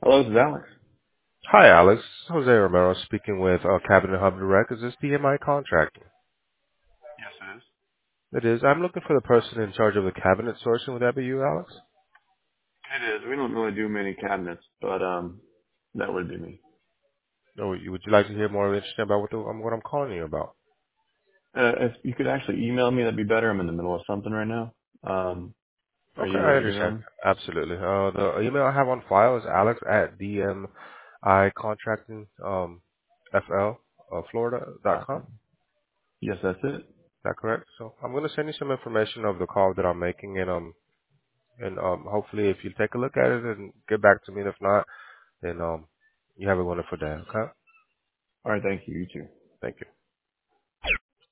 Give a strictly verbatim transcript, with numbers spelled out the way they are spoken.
Hello, this is Alex. Hi, Alex. Jose Romero speaking with uh, Cabinet Hub Direct. Is this D M I Contracting? Yes, it is. It is. I'm looking for the person in charge of the cabinet sourcing. Would that be you, Alex? It is. We don't really do many cabinets, but um, that would be me. Or would you would you like to hear more interesting about what, the, um, what I'm calling you about? Uh, if you could actually email me, that'd be better. I'm in the middle of something right now. Um, are Okay, you I ready to understand. go? Absolutely. Uh, the email I have on file is alex at D M I Contracting um, F L uh, Florida dot Dot com. com. Yes, that's it. Is that correct? So I'm going to send you some information of the call that I'm making, and um, and um, hopefully if you take a look at it and get back to me, and if not, then um, you have a wonderful day. Okay. All right. Thank you. You too. Thank you.